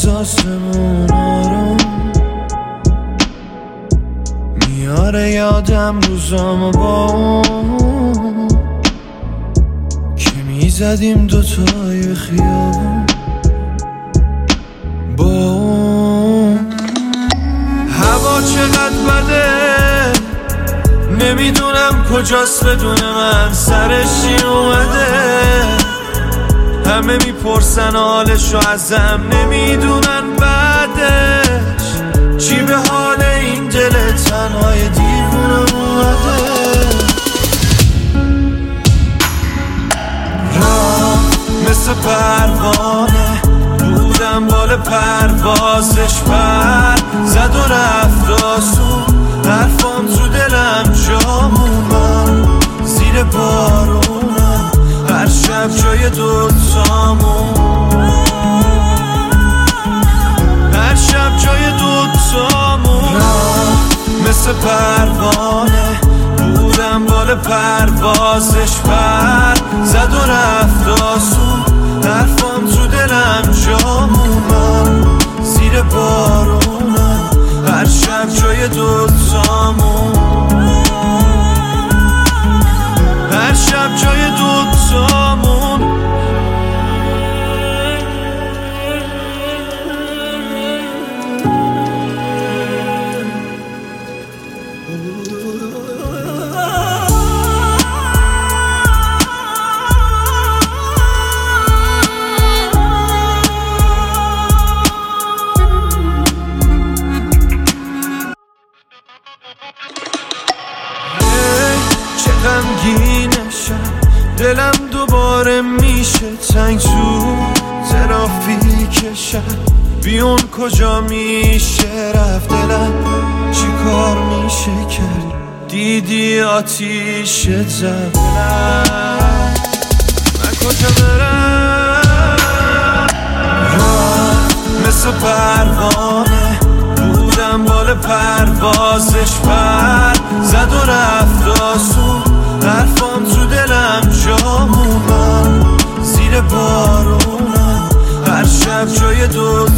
از آسمون آروم میاره یادم روزامو با اون که میزدیم دوتای خیابون با اون. هوا چقدر بده نمیدونم کجاست بدون من سرش چی اومده. همه میپرسن حالشو ازم نمیدونن بعدش چی به حال این دل تنهای دیوونه اومده. راه مثل پروانه بودم بال پروازش پر زد و رفت آسون حرفام تو دلم جا مومن زیر بارونم هر شب جای دوتامون هر شب جای دوتامون. مثل پروانه بودم بال پروازش پر زد و رفت آسون حرفام تو دلم جا مومن زیر بارونم هر شب جای دوتامون هر شب جای دوتامون. غمگینشم دلم دوباره میشه تنگ تو ترافیکشم بیون کجا میشه رفت دلم چی کار میشه کرد دیدی آتیش زد من کجا برم. راه مثل پروانه بودم بال پروازش پر زد و رفت آسون حرفام تو دلم جا مومن زیر بارونم هر شب جای